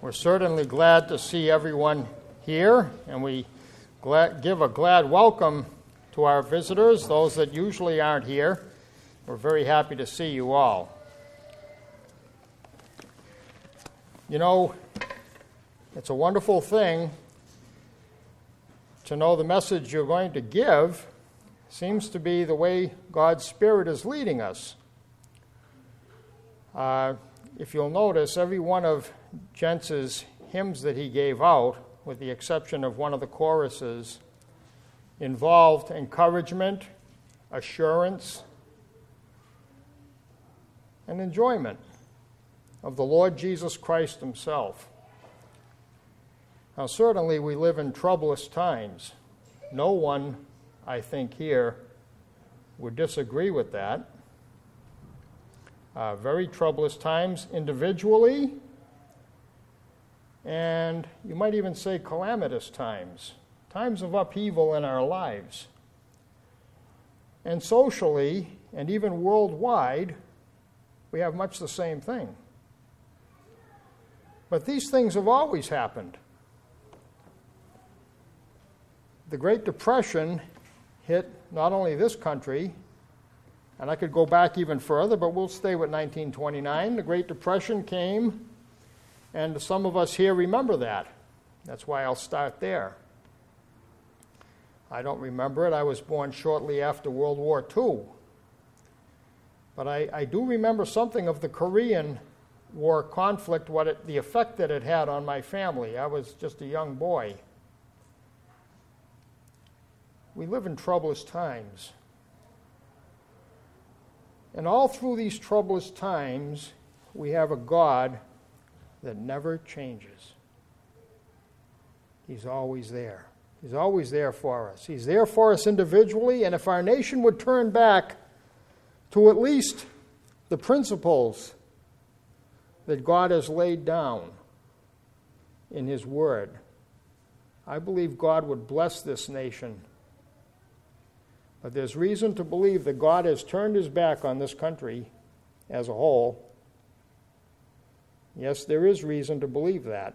We're certainly glad to see everyone here, and we give a glad welcome to our visitors, those that usually aren't here. We're very happy to see you all. You know, it's a wonderful thing to know the message you're going to give seems to be the way God's Spirit is leading us. If you'll notice, every one of Jentz's hymns that he gave out, with the exception of one of the choruses, involved encouragement, assurance, and enjoyment of the Lord Jesus Christ himself. Now, certainly we live in troublous times. No one, I think, here would disagree with that. Very troublous times individually, and you might even say calamitous times, times of upheaval in our lives. And socially, and even worldwide, we have much the same thing. But these things have always happened. The Great Depression hit not only this country, and I could go back even further, but we'll stay with 1929. The Great Depression came, and some of us here remember that. That's why I'll start there. I don't remember it. I was born shortly after World War II. But I do remember something of the Korean War conflict, the effect that it had on my family. I was just a young boy. We live in troublous times. And all through these troublous times, we have a God that never changes. He's always there. He's always there for us. He's there for us individually, and if our nation would turn back to at least the principles that God has laid down in His Word, I believe God would bless this nation. But there's reason to believe that God has turned His back on this country as a whole. Yes, there is reason to believe that.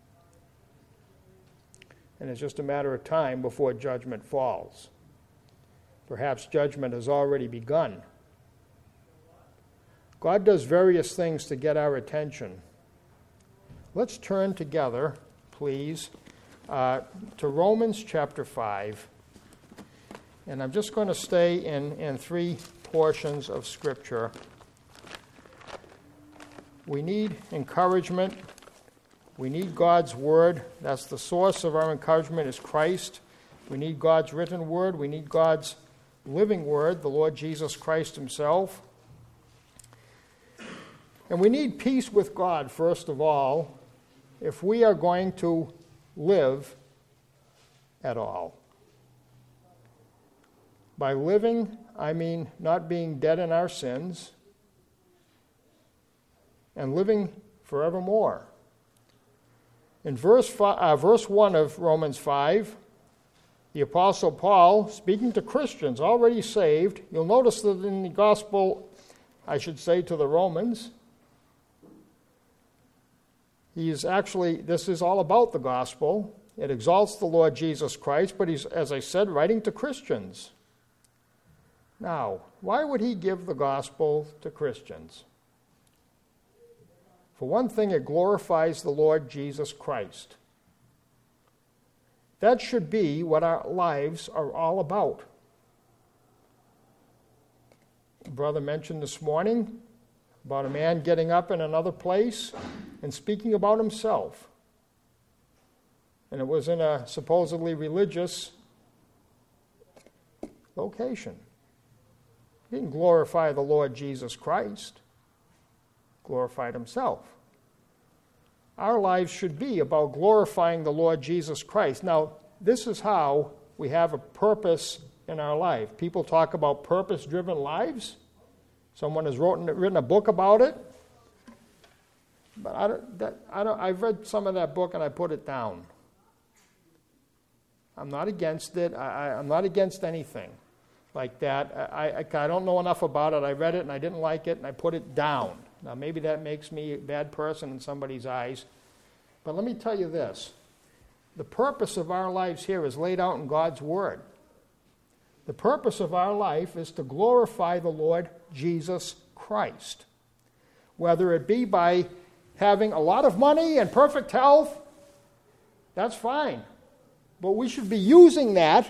And it's just a matter of time before judgment falls. Perhaps judgment has already begun. God does various things to get our attention. Let's turn together, please, to Romans chapter 5. And I'm just going to stay in three portions of Scripture. We need encouragement. We need God's Word. That's the source of our encouragement is Christ. We need God's written Word. We need God's living Word, the Lord Jesus Christ himself. And we need peace with God, first of all, if we are going to live at all. By living, I mean not being dead in our sins and living forevermore. In verse 1 of Romans 5, the Apostle Paul, speaking to Christians already saved, you'll notice that in the gospel, I should say to the Romans, this is all about the gospel. It exalts the Lord Jesus Christ, but he's, as I said, writing to Christians. Now, why would he give the gospel to Christians? For one thing, it glorifies the Lord Jesus Christ. That should be what our lives are all about. A brother mentioned this morning about a man getting up in another place and speaking about himself. And it was in a supposedly religious location. He didn't glorify the Lord Jesus Christ. Glorified himself. Our lives should be about glorifying the Lord Jesus Christ. Now, this is how we have a purpose in our life. People talk about purpose-driven lives. Someone has written a book about it. But I've read some of that book and I put it down. I'm not against it. I'm not against anything like that. I don't know enough about it. I read it and I didn't like it and I put it down. Now, maybe that makes me a bad person in somebody's eyes, But let me tell you this. The purpose of our lives here is laid out in God's Word. The purpose of our life is to glorify the Lord Jesus Christ. Whether it be by having a lot of money and perfect health, that's fine. But we should be using that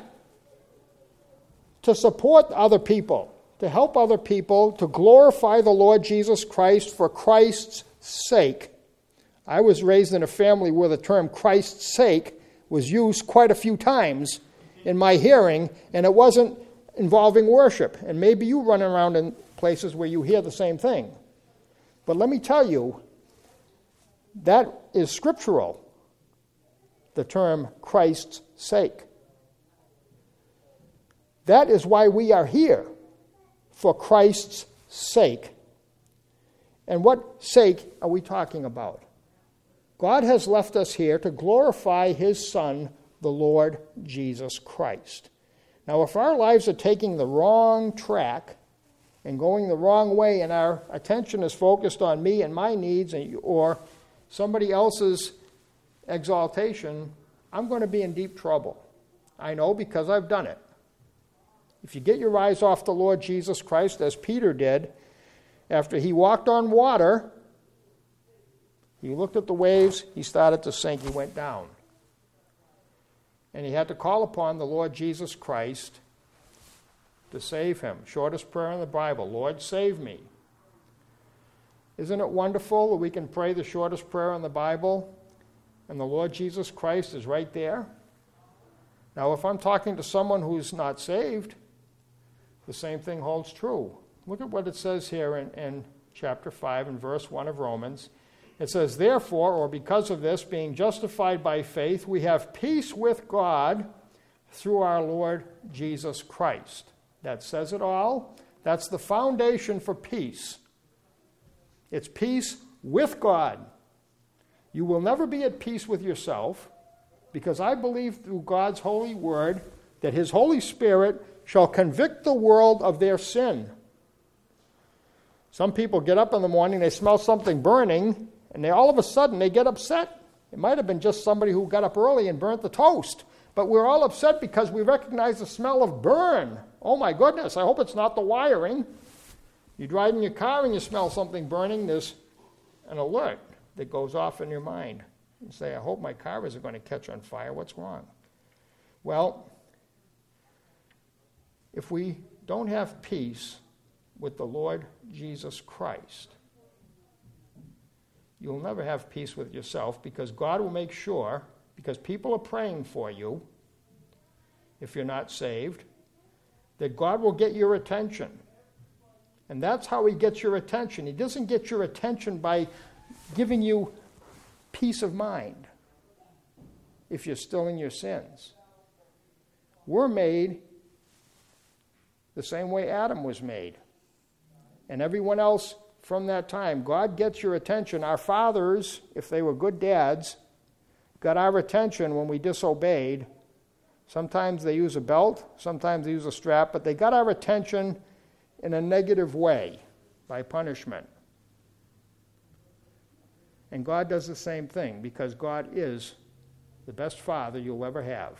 to support other people, to help other people, to glorify the Lord Jesus Christ for Christ's sake. I was raised in a family where the term Christ's sake was used quite a few times in my hearing, and it wasn't involving worship. And maybe you run around in places where you hear the same thing. But let me tell you, that is scriptural, the term Christ's sake. That is why we are here, for Christ's sake. And what sake are we talking about? God has left us here to glorify His Son, the Lord Jesus Christ. Now, if our lives are taking the wrong track and going the wrong way, and our attention is focused on me and my needs or somebody else's exaltation, I'm going to be in deep trouble. I know, because I've done it. If you get your eyes off the Lord Jesus Christ, as Peter did, after he walked on water, he looked at the waves, he started to sink, he went down. And he had to call upon the Lord Jesus Christ to save him. Shortest prayer in the Bible, Lord, save me. Isn't it wonderful that we can pray the shortest prayer in the Bible and the Lord Jesus Christ is right there? Now, if I'm talking to someone who's not saved, the same thing holds true. Look at what it says here in chapter 5 and verse 1 of Romans. It says, therefore, or because of this, being justified by faith, we have peace with God through our Lord Jesus Christ. That says it all. That's the foundation for peace. It's peace with God. You will never be at peace with yourself, because I believe through God's holy word that His Holy Spirit shall convict the world of their sin. Some people get up in the morning, they smell something burning, and all of a sudden they get upset. It might have been just somebody who got up early and burnt the toast. But we're all upset because we recognize the smell of burn. Oh my goodness, I hope it's not the wiring. You drive in your car and you smell something burning, there's an alert that goes off in your mind. You say, I hope my car isn't going to catch on fire. What's wrong? Well, if we don't have peace with the Lord Jesus Christ, you'll never have peace with yourself, because God will make sure, because people are praying for you, if you're not saved, that God will get your attention. And that's how He gets your attention. He doesn't get your attention by giving you peace of mind if you're still in your sins. We're made the same way Adam was made. And everyone else from that time. God gets your attention. Our fathers, if they were good dads, got our attention when we disobeyed. Sometimes they use a belt, sometimes they use a strap, but they got our attention in a negative way by punishment. And God does the same thing, because God is the best father you'll ever have.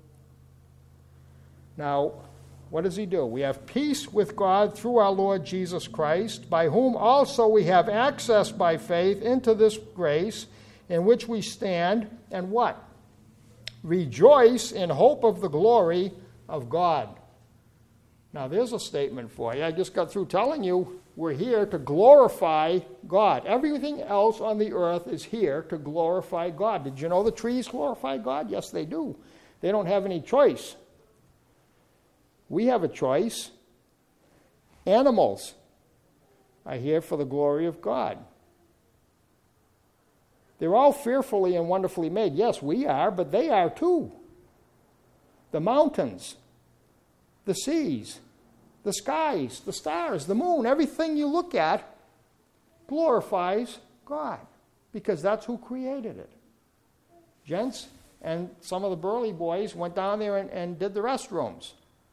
Now, what does He do? We have peace with God through our Lord Jesus Christ, by whom also we have access by faith into this grace in which we stand, and what? Rejoice in hope of the glory of God. Now, there's a statement for you. I just got through telling you we're here to glorify God. Everything else on the earth is here to glorify God. Did you know the trees glorify God? Yes, they do. They don't have any choice. We have a choice. Animals are here for the glory of God. They're all fearfully and wonderfully made. Yes, we are, but they are too. The mountains, the seas, the skies, the stars, the moon, everything you look at glorifies God, because that's who created it. Gents and some of the Burley boys went down there and did the restrooms.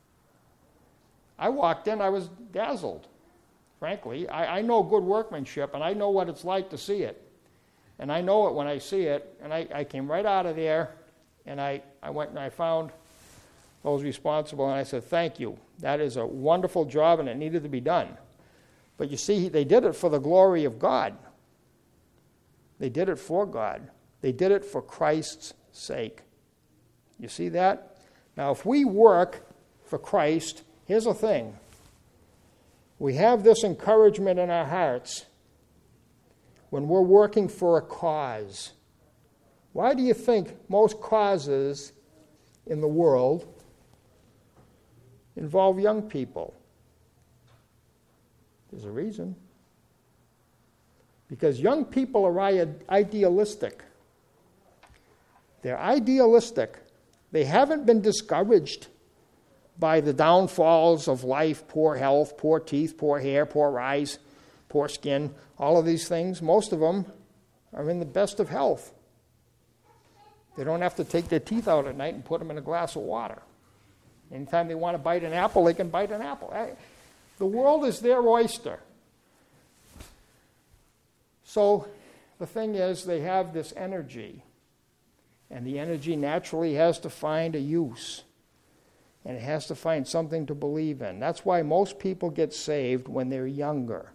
I walked in, I was dazzled. Frankly, I know good workmanship, and I know what it's like to see it. And I know it when I see it. And I came right out of there, and I went and I found those responsible, and I said, thank you. That is a wonderful job, and it needed to be done. But you see, they did it for the glory of God. They did it for God. They did it for Christ's sake. You see that? Now, if we work for Christ, here's the thing. We have this encouragement in our hearts when we're working for a cause. Why do you think most causes in the world involve young people? There's a reason. Because young people are idealistic. They're idealistic. They haven't been discouraged by the downfalls of life, poor health, poor teeth, poor hair, poor eyes, poor skin, all of these things. Most of them are in the best of health. They don't have to take their teeth out at night and put them in a glass of water. Anytime they want to bite an apple, they can bite an apple. The world is their oyster. So the thing is, they have this energy, and the energy naturally has to find a use, and it has to find something to believe in. That's why most people get saved when they're younger.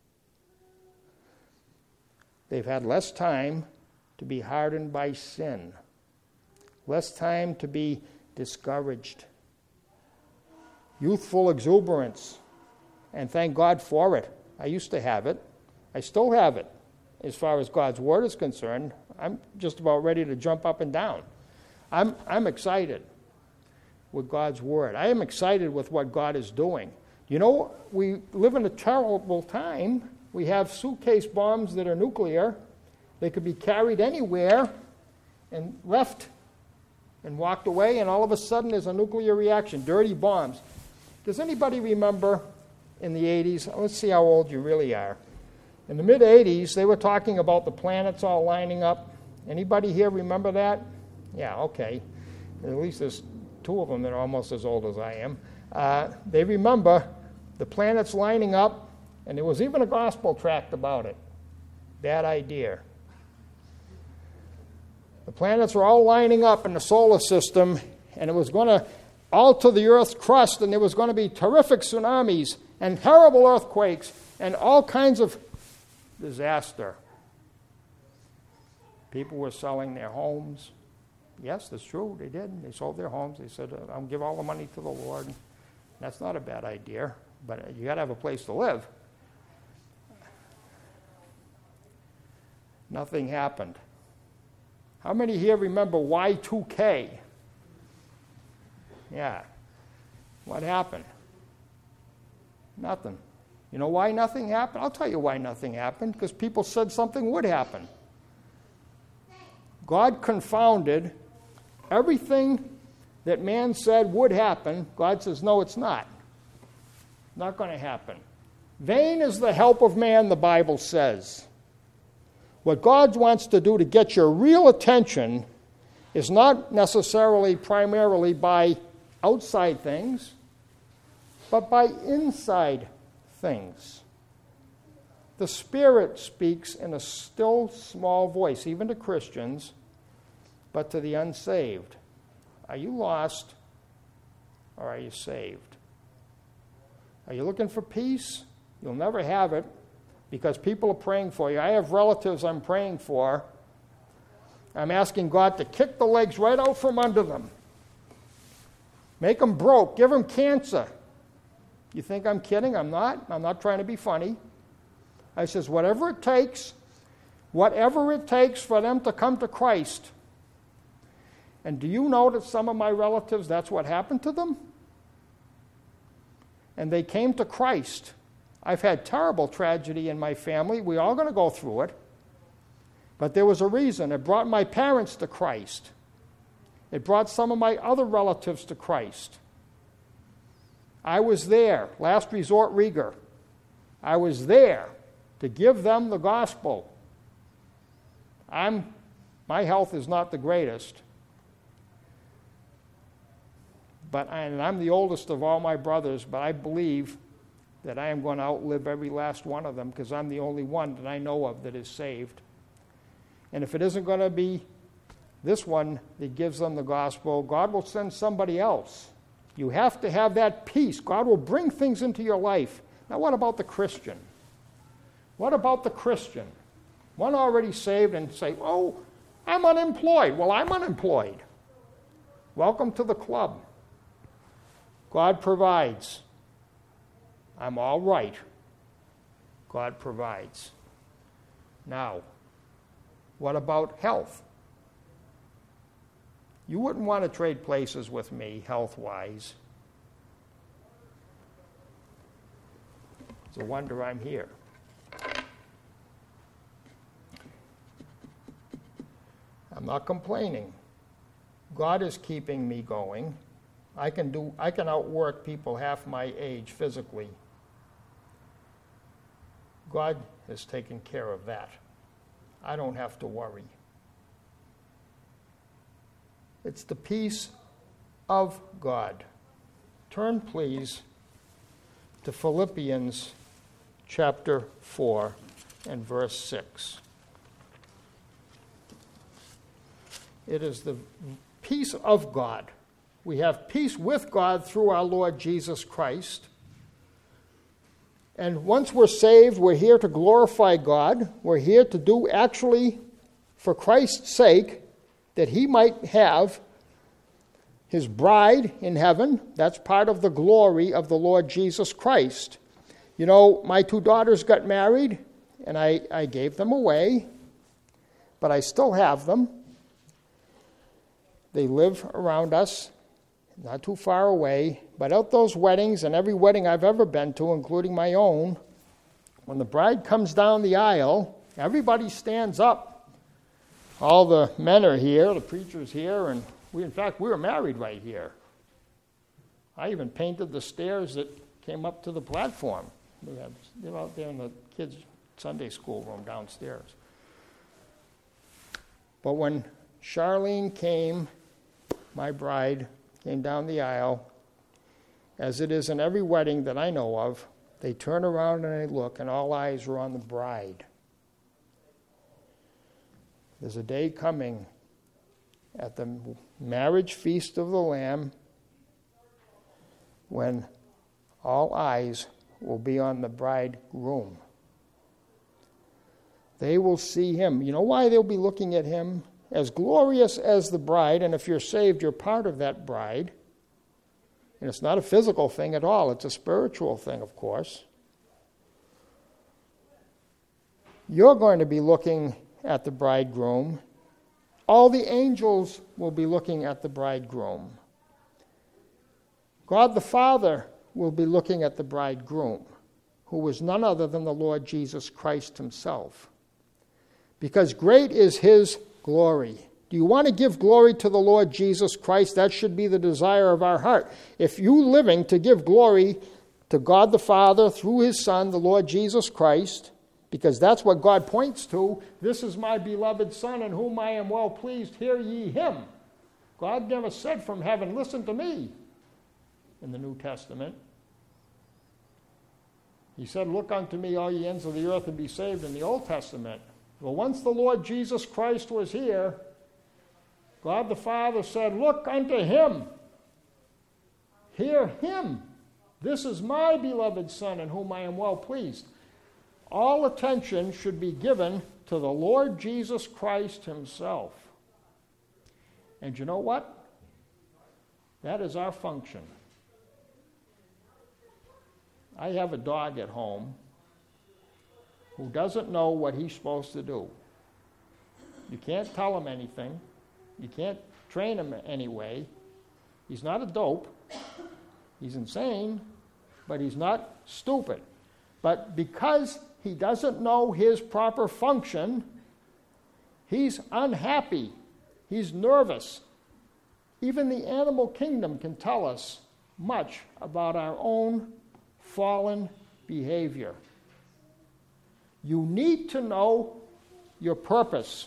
They've had less time to be hardened by sin, less time to be discouraged. Youthful exuberance, and thank God for it. I used to have it. I still have it. As far as God's Word is concerned, I'm just about ready to jump up and down. I'm excited with God's Word. I am excited with what God is doing. You know, we live in a terrible time. We have suitcase bombs that are nuclear. They could be carried anywhere and left and walked away, and all of a sudden there's a nuclear reaction, dirty bombs. Does anybody remember in the 80s? Let's see how old you really are. In the mid-'80s, they were talking about the planets all lining up. Anybody here remember that? Yeah, okay. At least there's two of them that are almost as old as I am. They remember the planets lining up, and there was even a gospel tract about it. Bad idea. The planets were all lining up in the solar system, and it was going to alter the Earth's crust, and there was going to be terrific tsunamis and terrible earthquakes and all kinds of disaster. People were selling their homes. Yes, that's true. They did. They sold their homes. They said, I'll give all the money to the Lord. That's not a bad idea, but you got to have a place to live. Nothing happened. How many here remember Y2K? Yeah. What happened? Nothing. You know why nothing happened? I'll tell you why nothing happened. Because people said something would happen. God confounded everything that man said would happen. God says, no, it's not. Not going to happen. Vain is the help of man, the Bible says. What God wants to do to get your real attention is not necessarily primarily by outside things, but by inside things. The Spirit speaks in a still small voice, even to Christians, but to the unsaved. Are you lost or are you saved? Are you looking for peace? You'll never have it because people are praying for you. I have relatives I'm praying for. I'm asking God to kick the legs right out from under them. Make them broke. Give them cancer. You think I'm kidding? I'm not. I'm not trying to be funny. I says, whatever it takes for them to come to Christ. And do you know that some of my relatives, that's what happened to them? And they came to Christ. I've had terrible tragedy in my family. We're all going to go through it. But there was a reason. It brought my parents to Christ. It brought some of my other relatives to Christ. I was there, Last Resort Rieger. I was there to give them the gospel. My health is not the greatest. And I'm the oldest of all my brothers, but I believe that I am going to outlive every last one of them because I'm the only one that I know of that is saved. And if it isn't going to be this one that gives them the gospel, God will send somebody else. You have to have that peace. God will bring things into your life. Now, what about the Christian? What about the Christian? One already saved and say, oh, I'm unemployed. Well, I'm unemployed. Welcome to the club. God provides. I'm all right. God provides. Now, what about health? You wouldn't want to trade places with me, health-wise. It's a wonder I'm here. I'm not complaining. God is keeping me going. I can outwork people half my age physically. God has taken care of that. I don't have to worry. It's the peace of God. Turn, please, to Philippians chapter 4 and verse 6. It is the peace of God. We have peace with God through our Lord Jesus Christ. And once we're saved, we're here to glorify God. We're here to do actually for Christ's sake, that he might have his bride in heaven. That's part of the glory of the Lord Jesus Christ. You know, my 2 daughters got married, and I gave them away, but I still have them. They live around us, not too far away. But at those weddings, and every wedding I've ever been to, including my own, when the bride comes down the aisle, everybody stands up. All the men are here, the preacher's here, and we were married right here. I even painted the stairs that came up to the platform. They're out there in the kids' Sunday school room downstairs. But when Charlene came, my bride, came down the aisle, as it is in every wedding that I know of, they turn around and they look, and all eyes are on the bride. There's a day coming at the marriage feast of the Lamb when all eyes will be on the bridegroom. They will see him. You know why they'll be looking at him? As glorious as the bride, and if you're saved, you're part of that bride. And it's not a physical thing at all. It's a spiritual thing, of course. You're going to be looking at the bridegroom. All the angels will be looking at the bridegroom. God the Father will be looking at the bridegroom, who is none other than the Lord Jesus Christ himself. Because great is his glory. Do you want to give glory to the Lord Jesus Christ? That should be the desire of our heart. If you living to give glory to God the Father through his Son, the Lord Jesus Christ, because that's what God points to. This is my beloved Son in whom I am well pleased. Hear ye him. God never said from heaven, listen to me, in the New Testament. He said, look unto me, all ye ends of the earth, and be saved in the Old Testament. Well, once the Lord Jesus Christ was here, God the Father said, look unto him. Hear him. This is my beloved Son in whom I am well pleased. All attention should be given to the Lord Jesus Christ himself. And you know what? That is our function. I have a dog at home who doesn't know what he's supposed to do. You can't tell him anything. You can't train him anyway. He's not a dope. He's insane, but he's not stupid. But because he doesn't know his proper function, he's unhappy. He's nervous. Even the animal kingdom can tell us much about our own fallen behavior. You need to know your purpose.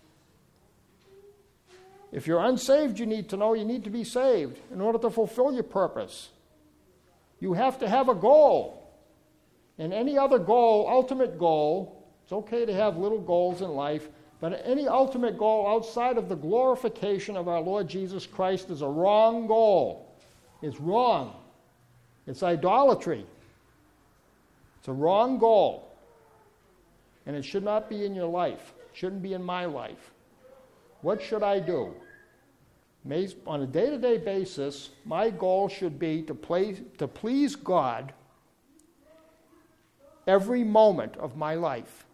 If you're unsaved, you need to know you need to be saved in order to fulfill your purpose. You have to have a goal. And any other goal, ultimate goal, it's okay to have little goals in life, But any ultimate goal outside of the glorification of our Lord Jesus Christ is a wrong goal. It's wrong. It's idolatry. It's a wrong goal. And it should not be in your life. It shouldn't be in my life. What should I do? On a day-to-day basis, my goal should be to please God every moment of my life.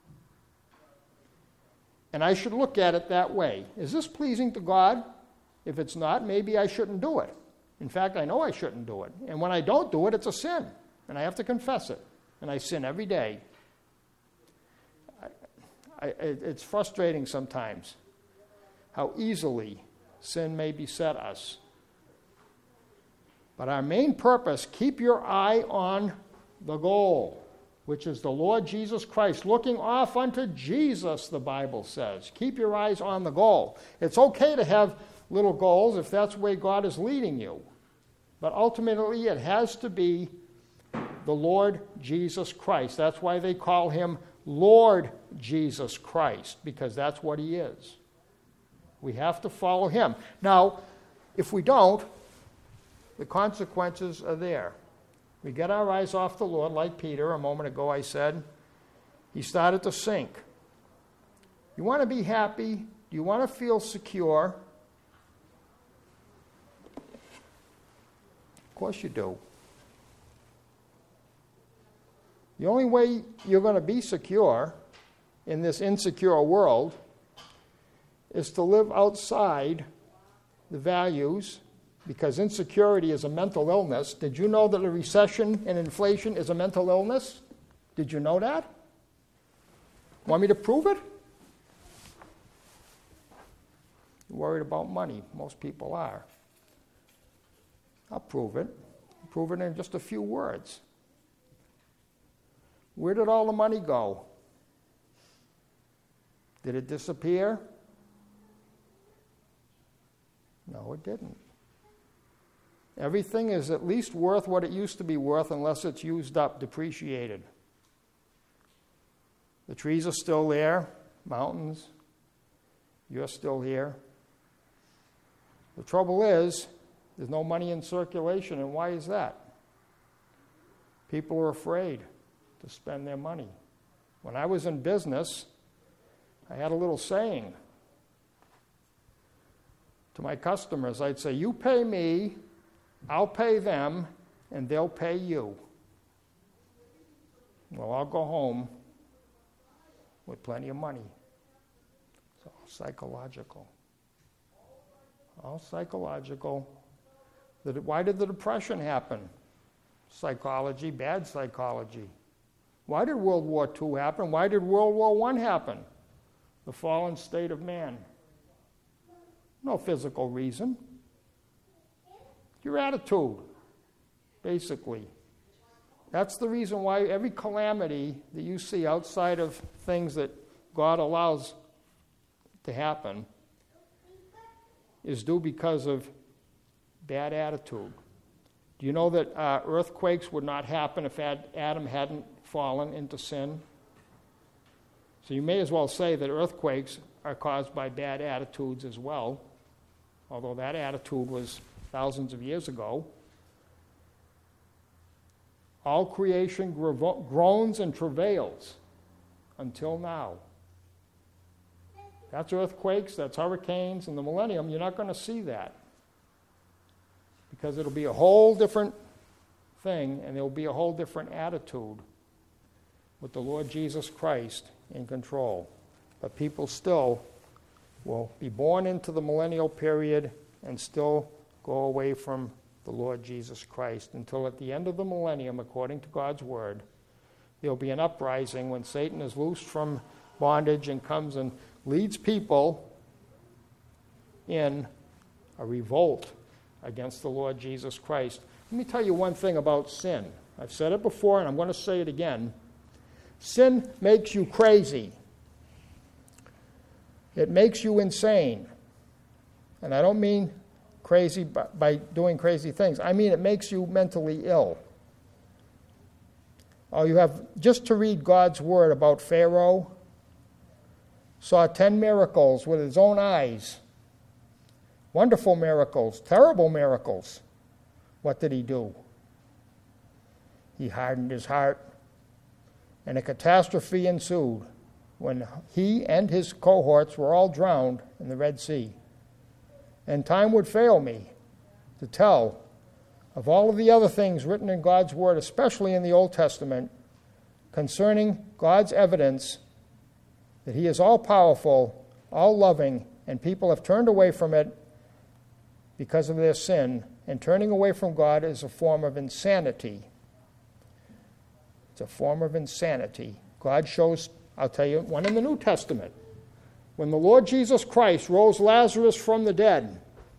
And I should look at it that way. Is this pleasing to God? If it's not, maybe I shouldn't do it. In fact, I know I shouldn't do it. And when I don't do it, it's a sin. And I have to confess it. And I sin every day. It's frustrating sometimes how easily sin may beset us. But our main purpose, keep your eye on the goal, which is the Lord Jesus Christ, looking off unto Jesus, the Bible says. Keep your eyes on the goal. It's okay to have little goals if that's the way God is leading you. But ultimately, it has to be the Lord Jesus Christ. That's why they call him Lord Jesus Christ, because that's what he is. We have to follow him. Now, if we don't, the consequences are there. We get our eyes off the Lord, like Peter, a moment ago I said. He started to sink. You want to be happy? Do you want to feel secure? Of course you do. The only way you're going to be secure in this insecure world is to live outside the values, because insecurity is a mental illness. Did you know that a recession and inflation is a mental illness? Did you know that? Want me to prove it? You're worried about money. Most people are. I'll prove it. I'll prove it in just a few words. Where did all the money go? Did it disappear? No, it didn't. Everything is at least worth what it used to be worth unless it's used up, depreciated. The trees are still there, mountains. You're still here. The trouble is, there's no money in circulation, and why is that? People are afraid to spend their money. When I was in business, I had a little saying to my customers. I'd say, you pay me, I'll pay them, and they'll pay you. Well, I'll go home with plenty of money. It's all psychological. All psychological. Why did the Depression happen? Psychology, bad psychology. Why did World War II happen? Why did World War I happen? The fallen state of man. No physical reason. Your attitude, basically. That's the reason why every calamity that you see outside of things that God allows to happen is due because of bad attitude. Do you know that earthquakes would not happen if Adam hadn't fallen into sin? So you may as well say that earthquakes are caused by bad attitudes as well, although that attitude was thousands of years ago. All creation groans and travails until now. That's earthquakes, that's hurricanes. In the millennium, you're not going to see that, because it'll be a whole different thing, and there'll be a whole different attitude with the Lord Jesus Christ in control. But people still will be born into the millennial period and still go away from the Lord Jesus Christ until at the end of the millennium, according to God's word, there'll be an uprising when Satan is loosed from bondage and comes and leads people in a revolt against the Lord Jesus Christ. Let me tell you one thing about sin. I've said it before, and I'm going to say it again. Sin makes you crazy. It makes you insane. And I don't mean crazy by doing crazy things. I mean it makes you mentally ill. Oh, you have just to read God's word about Pharaoh saw 10 miracles with his own eyes. Wonderful miracles, terrible miracles. What did he do? He hardened his heart, and a catastrophe ensued when he and his cohorts were all drowned in the Red Sea. And time would fail me to tell of all of the other things written in God's Word, especially in the Old Testament, concerning God's evidence that He is all-powerful, all-loving, and people have turned away from it because of their sin, and turning away from God is a form of insanity. It's a form of insanity. God shows, I'll tell you, one in the New Testament. When the Lord Jesus Christ rose Lazarus from the dead,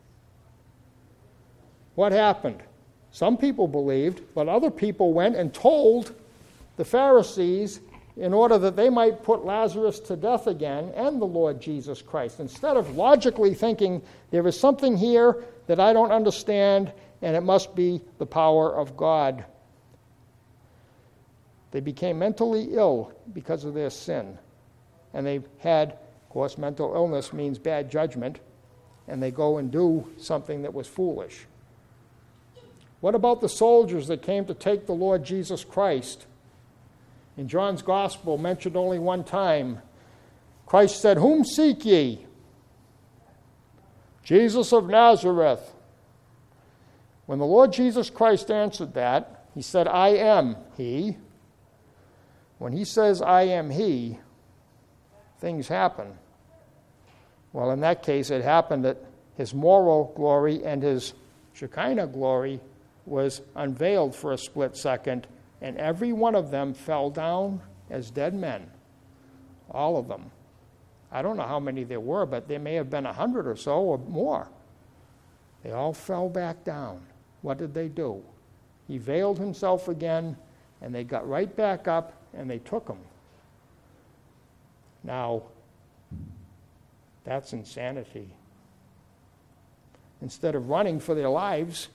what happened? Some people believed, but other people went and told the Pharisees in order that they might put Lazarus to death again and the Lord Jesus Christ. Instead of logically thinking, there is something here that I don't understand, and it must be the power of God. They became mentally ill because of their sin. And they had, of course, mental illness means bad judgment, and they go and do something that was foolish. What about the soldiers that came to take the Lord Jesus Christ? In John's Gospel, mentioned only one time, Christ said, "Whom seek ye?" "Jesus of Nazareth." When the Lord Jesus Christ answered that, he said, "I am he." When he says, "I am he," things happen. Well, in that case, it happened that his moral glory and his Shekinah glory was unveiled for a split second, and every one of them fell down as dead men. All of them. I don't know how many there were, but there may have been 100 or so or more. They all fell back down. What did they do? He veiled himself again, and they got right back up, and they took him. Now, that's insanity. Instead of running for their lives,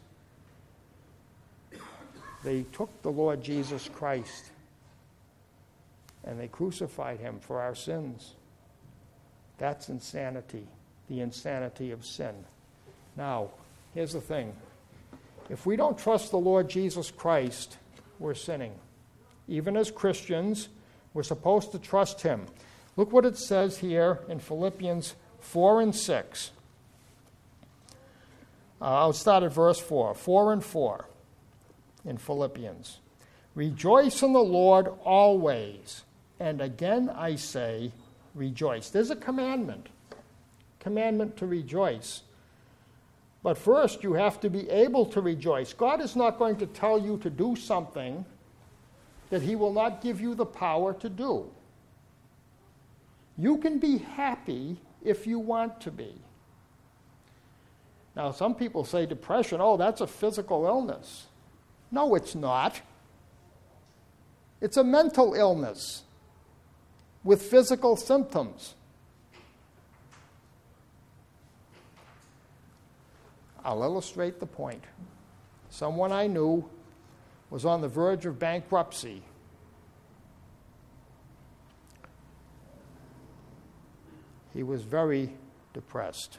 they took the Lord Jesus Christ and they crucified him for our sins. That's insanity, the insanity of sin. Now, here's the thing. If we don't trust the Lord Jesus Christ, we're sinning. Even as Christians, we're supposed to trust him. Look what it says here in Philippians 4 and 6. I'll start at verse 4. 4 and 4 in Philippians. "Rejoice in the Lord always. And again I say, rejoice." There's a commandment to rejoice. But first, you have to be able to rejoice. God is not going to tell you to do something that he will not give you the power to do. You can be happy if you want to be. Now, some people say depression, oh, that's a physical illness. No, it's not. It's a mental illness with physical symptoms. I'll illustrate the point. Someone I knew was on the verge of bankruptcy. He was very depressed.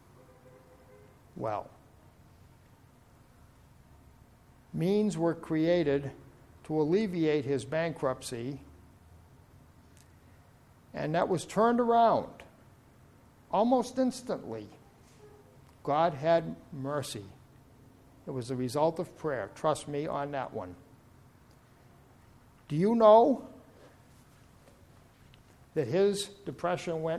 Well, means were created to alleviate his bankruptcy, and that was turned around almost instantly. God had mercy. It was the result of prayer. Trust me on that one. Do you know that his depression went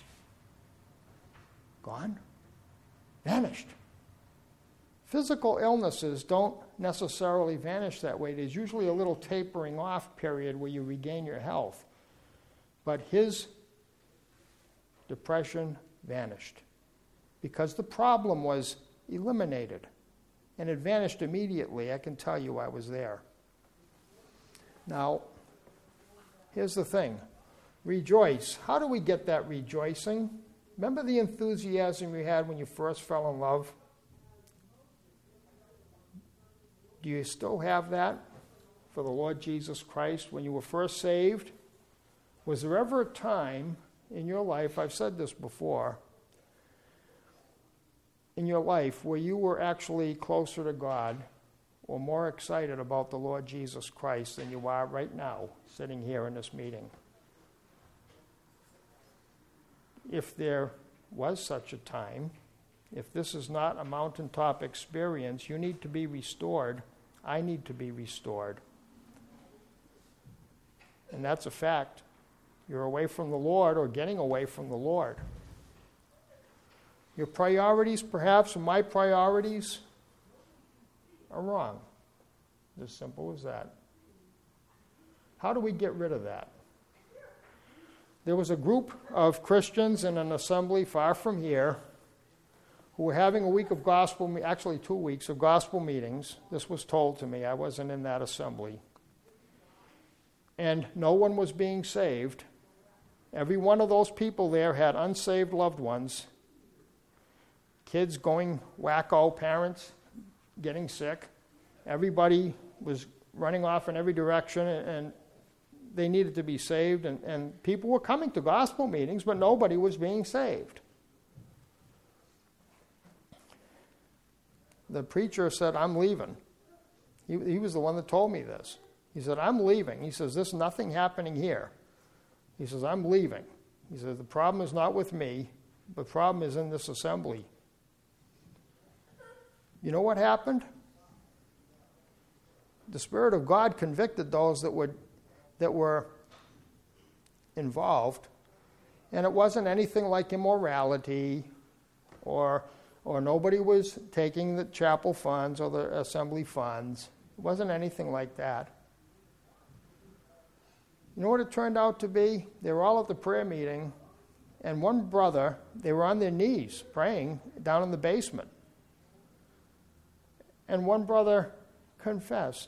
gone? Vanished. Physical illnesses don't necessarily vanish that way. There's usually a little tapering off period where you regain your health. But his depression vanished because the problem was eliminated. And it vanished immediately. I can tell you I was there. Now, here's the thing. Rejoice. How do we get that rejoicing? Remember the enthusiasm you had when you first fell in love? Do you still have that for the Lord Jesus Christ when you were first saved? Was there ever a time in your life, I've said this before, in your life where you were actually closer to God or more excited about the Lord Jesus Christ than you are right now, sitting here in this meeting? If there was such a time, if this is not a mountaintop experience, you need to be restored. I need to be restored. And that's a fact. You're away from the Lord or getting away from the Lord. Your priorities, perhaps, and my priorities are wrong. As simple as that. How do we get rid of that? There was a group of Christians in an assembly far from here who were having a week of gospel, actually 2 weeks of gospel meetings. This was told to me. I wasn't in that assembly. And no one was being saved. Every one of those people there had unsaved loved ones. Kids going wacko, parents getting sick. Everybody was running off in every direction, and they needed to be saved. And people were coming to gospel meetings, but nobody was being saved. The preacher said, I'm leaving. He was the one that told me this. He said, I'm leaving. He says, there's nothing happening here. He says, I'm leaving. He says, the problem is not with me. The problem is in this assembly. You know what happened? The Spirit of God convicted those that were involved, and it wasn't anything like immorality or nobody was taking the chapel funds or the assembly funds. It wasn't anything like that. You know what it turned out to be? They were all at the prayer meeting, and one brother, they were on their knees praying down in the basement. And one brother confessed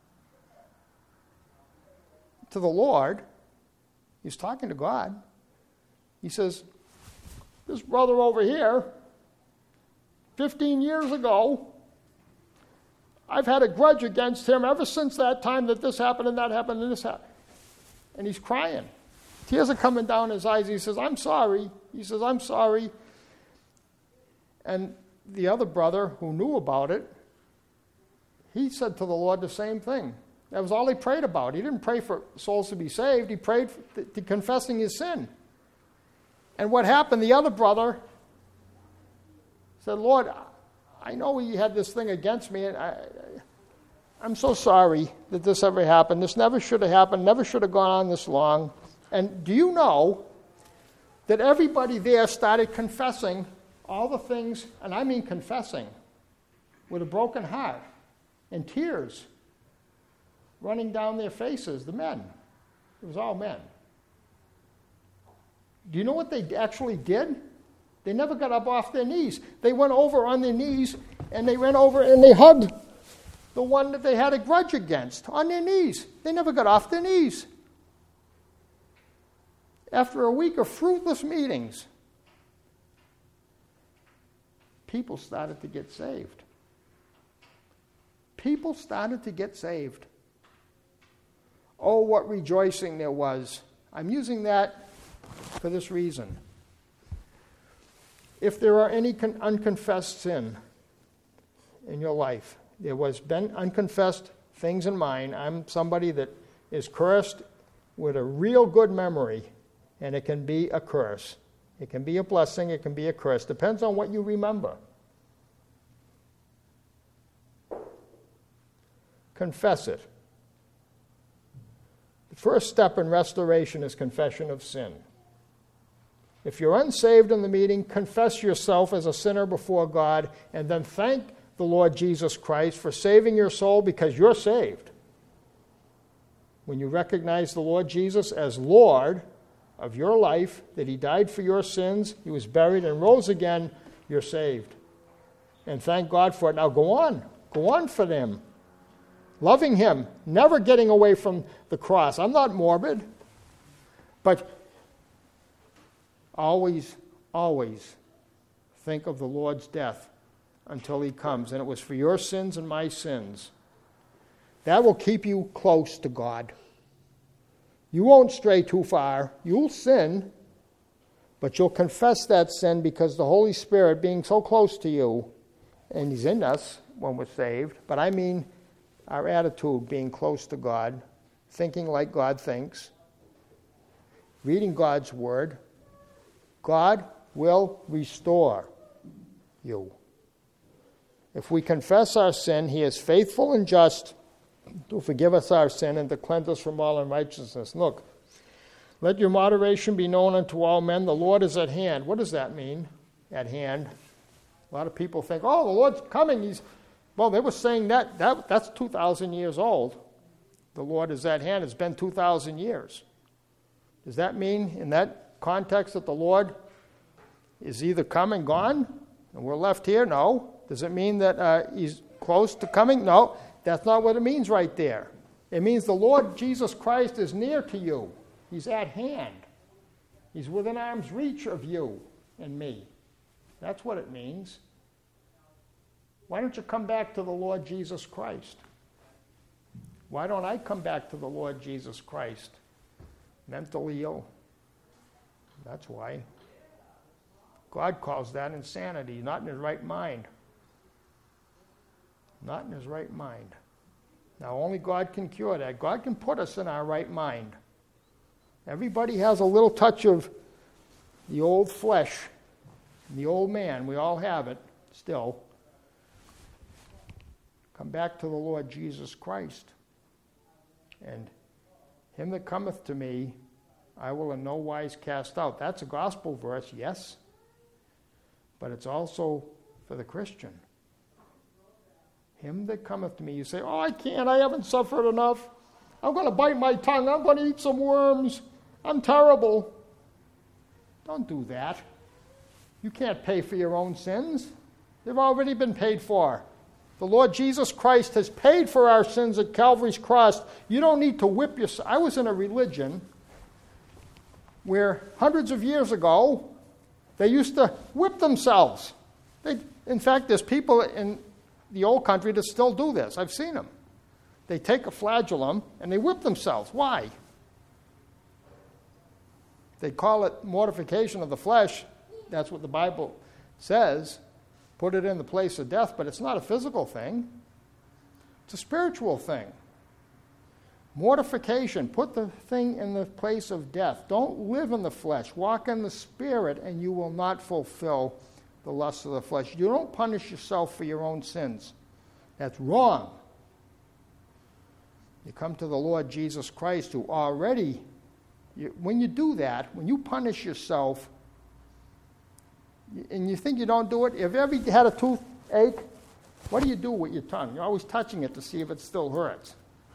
to the Lord. He's talking to God. He says, this brother over here, 15 years ago, I've had a grudge against him ever since that time that this happened and that happened and this happened. And he's crying. Tears are coming down his eyes. He says, I'm sorry. He says, I'm sorry. And the other brother who knew about it, he said to the Lord the same thing. That was all he prayed about. He didn't pray for souls to be saved. He prayed to confessing his sin. And what happened, the other brother said, Lord, I know he had this thing against me, and I'm so sorry that this ever happened. This never should have happened, never should have gone on this long. And do you know that everybody there started confessing all the things, and I mean confessing, with a broken heart and tears running down their faces, the men. It was all men. Do you know what they actually did? They never got up off their knees. They went over on their knees, and they went over and they hugged the one that they had a grudge against on their knees. They never got off their knees. After a week of fruitless meetings, people started to get saved. People started to get saved. Oh, what rejoicing there was. I'm using that for this reason. If there are any unconfessed sin in your life, there was been unconfessed things in mine. I'm somebody that is cursed with a real good memory, and it can be a curse. It can be a blessing, it can be a curse. Depends on what you remember. Confess it. The first step in restoration is confession of sin. If you're unsaved in the meeting, confess yourself as a sinner before God, and then thank the Lord Jesus Christ for saving your soul because you're saved. When you recognize the Lord Jesus as Lord of your life, that he died for your sins, he was buried and rose again, you're saved. And thank God for it. Now go on for them. Loving him, never getting away from the cross. I'm not morbid, but always think of the Lord's death until he comes. And it was for your sins and my sins. That will keep you close to God. You won't stray too far. You'll sin, But you'll confess that sin because the Holy Spirit, being so close to you, and He's in us when we're saved, but I mean our attitude being close to God, thinking like God thinks, reading God's Word, God will restore you. If we confess our sin, He is faithful and just to forgive us our sin and to cleanse us from all unrighteousness. Look, let your moderation be known unto all men. The Lord is at hand. What does that mean, at hand? A lot of people think, oh, the Lord's coming. Well, they were saying that's 2,000 years old. The Lord is at hand. It's been 2,000 years. Does that mean, in that context, that the Lord is either come and gone, and we're left here? No. Does it mean that He's close to coming? No. That's not what it means right there. It means the Lord Jesus Christ is near to you. He's at hand. He's within arm's reach of you and me. That's what it means. Why don't you come back to the Lord Jesus Christ? Why don't I come back to the Lord Jesus Christ? Mentally ill. That's why. God calls that insanity, not in his right mind. Not in his right mind. Now, only God can cure that. God can put us in our right mind. Everybody has a little touch of the old flesh, the old man. We all have it still. Come back to the Lord Jesus Christ. And him that cometh to me, I will in no wise cast out. That's a gospel verse, yes. But it's also for the Christian. Him that cometh to me, you say, oh, I can't, I haven't suffered enough. I'm going to bite my tongue. I'm going to eat some worms. I'm terrible. Don't do that. You can't pay for your own sins. They've already been paid for. The Lord Jesus Christ has paid for our sins at Calvary's cross. You don't need to whip yourself. I was in a religion where hundreds of years ago, they used to whip themselves. In fact, there's people in the old country that still do this. I've seen them. They take a flagellum and they whip themselves. Why? They call it mortification of the flesh. That's what the Bible says. Put it in the place of death, but it's not a physical thing. It's a spiritual thing. Mortification, put the thing in the place of death. Don't live in the flesh. Walk in the Spirit, and you will not fulfill the lusts of the flesh. You don't punish yourself for your own sins. That's wrong. You come to the Lord Jesus Christ, who already, when you do that, when you punish yourself, and you think you don't do it, if you ever had a toothache, what do you do with your tongue? You're always touching it to see if it still hurts.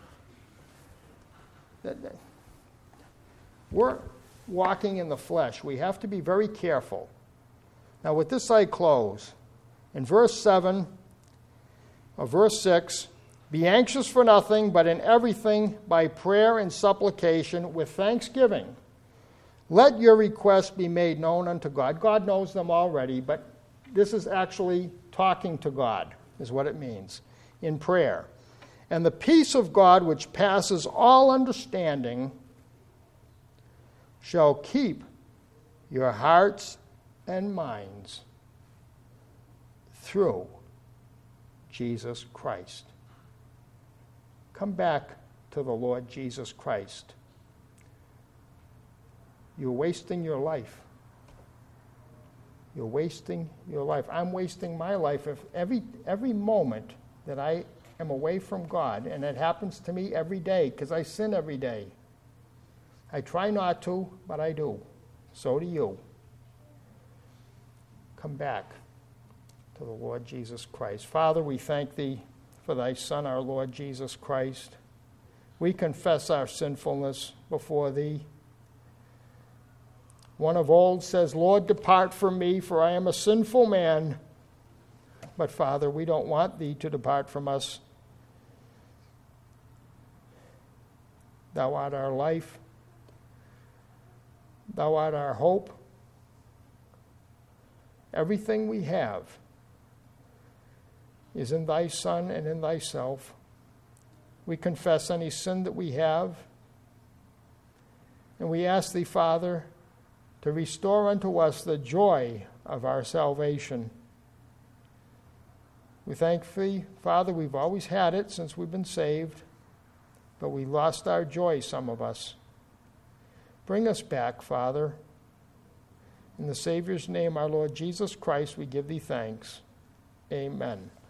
We're walking in the flesh. We have to be very careful. Now, with this I close. In verse 7 or verse 6, be anxious for nothing, but in everything by prayer and supplication with thanksgiving. Let your requests be made known unto God. God knows them already, but this is actually talking to God, is what it means, in prayer. And the peace of God, which passes all understanding, shall keep your hearts and minds through Jesus Christ. Come back to the Lord Jesus Christ. You're wasting your life. You're wasting your life. I'm wasting my life. If every moment that I am away from God, and it happens to me every day because I sin every day. I try not to, but I do. So do you. Come back to the Lord Jesus Christ. Father, we thank Thee for Thy Son, our Lord Jesus Christ. We confess our sinfulness before Thee. One of old says, Lord, depart from me, for I am a sinful man. But, Father, we don't want Thee to depart from us. Thou art our life. Thou art our hope. Everything we have is in Thy Son and in Thyself. We confess any sin that we have. And we ask Thee, Father, to restore unto us the joy of our salvation. We thank Thee, Father, we've always had it since we've been saved, but we lost our joy, some of us. Bring us back, Father. In the Savior's name, our Lord Jesus Christ, we give Thee thanks. Amen.